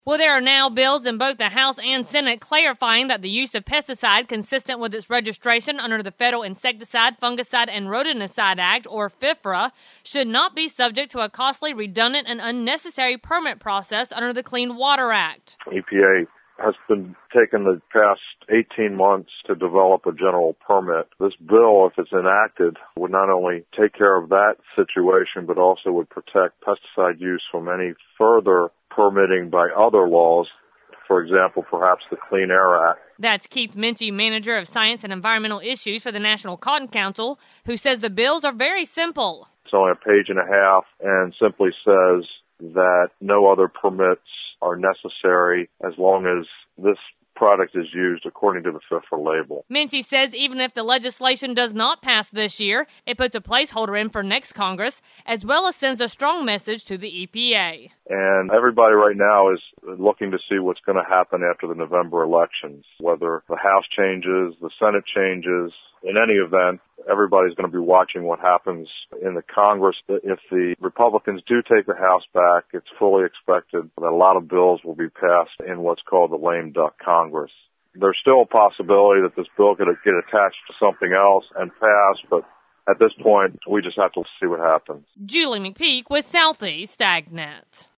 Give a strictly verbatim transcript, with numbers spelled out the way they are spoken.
Well, there are now bills in both the House and Senate clarifying that the use of pesticide consistent with its registration under the Federal Insecticide, Fungicide, and Rodenticide Act, or FIFRA, should not be subject to a costly, redundant, and unnecessary permit process under the Clean Water Act. E P A has been taking the past eighteen months to develop a general permit. This bill, if it's enacted, would not only take care of that situation, but also would protect pesticide use from any further permitting by other laws, for example, perhaps the Clean Air Act. That's Keith Minchey, Manager of Science and Environmental Issues for the National Cotton Council, who says the bills are very simple. It's only a page and a half and simply says that no other permits are necessary as long as this product is used according to the FIFRA label. Minchey says even if the legislation does not pass this year, it puts a placeholder in for next Congress, as well as sends a strong message to the E P A. And everybody right now is looking to see what's going to happen after the November elections, whether the House changes, the Senate changes. In any event, everybody's going to be watching what happens in the Congress. If the Republicans do take the House back, it's fully expected that a lot of bills will be passed in what's called the lame duck Congress. There's still a possibility that this bill could get attached to something else and pass, but at this point, we just have to see what happens. Julie McPeak with Southeast AgNet.